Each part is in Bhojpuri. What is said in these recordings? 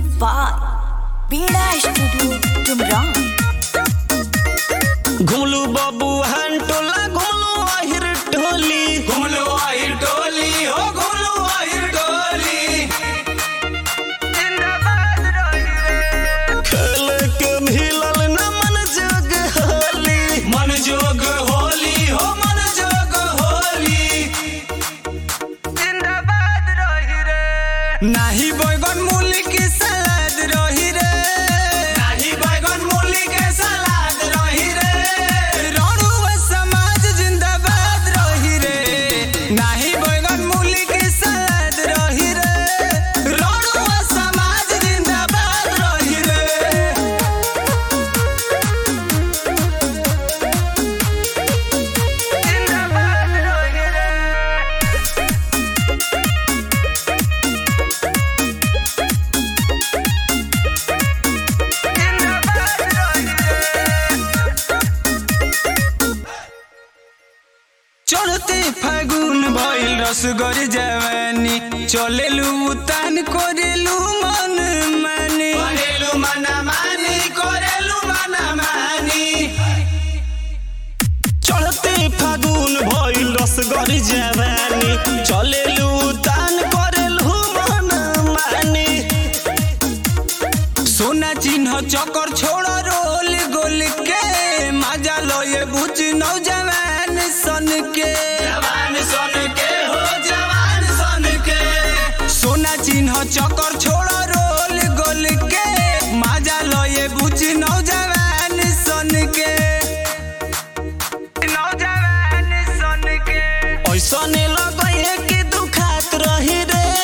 Music by Beda Studio Tumrang। घुमलू बाबू हन टोला घुमलू आहिर टोली हो घुमलू आहिर टोली जिंदाबाद रही रे खेल के मिलल न मन जोग होली मन जोग होली हो मन जोग होली जिंदाबाद रही रे नाही बैगन मूली की सलाद रही रे नाही बैगन मूली के सलाद रही रे रणुआ समाज जिंदाबाद रही रे नाही बैगन मूली की सलाद रही रे रणुआ समाज जिंदाबाद रही रे जिंदाबाद रही रे चढ़ते फागुन भइल रसगर जवानी चलेलु उतान करेलु मन मानी करेलु मना मानी करेलु मना मानी चढ़ते फागुन भइल रसगर जवानी चलेलू तान करेलू मन मानी सोना चिन्ह चक्कर छोड़ रोल गोल के मजा लो ये बुझ नौजवान सन के जवान सन के हो जवान सन के सोना चिन्ह चक्कर छोड़ रोल गोल के मजा लो ये बुझ नौजवान सन के नौजवान सन के ऐसने लगे कि दुखात रही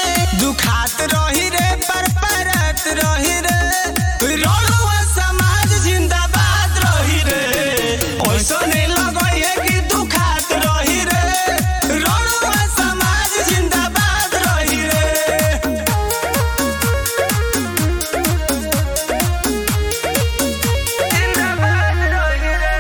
रे पर परत रही रे रणुआ समाज जिंदाबाद रही रे ऐसने लगे कि दुखात रही रे रणुआ समाज जिंदाबाद रही रे जिंदाबाद रही रे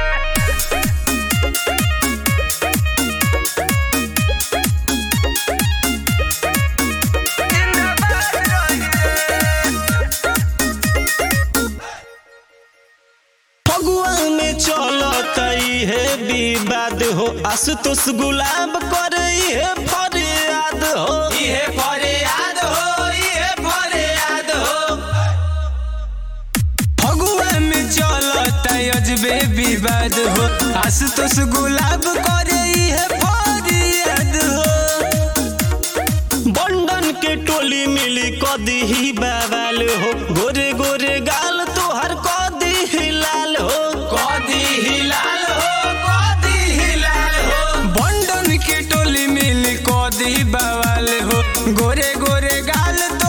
फगुआ में चलत है विवाद हो आशुतोष गुलाब करे है फरियाद हो ये फरियाद हो ये फरियाद हो फगुआ में चलता अजबे विवाद हो आशुतोष गुलाब करे है फरियाद हो बंडन के टोली मिली कदी ही बवाल हो गोरे गोरे गाल तोहर कदी ही लाल हो कदी हिलाल हो कदी हिलाल हो बंडन के टोली मिल कदी बवाल हो गोरे गोरे गाल तो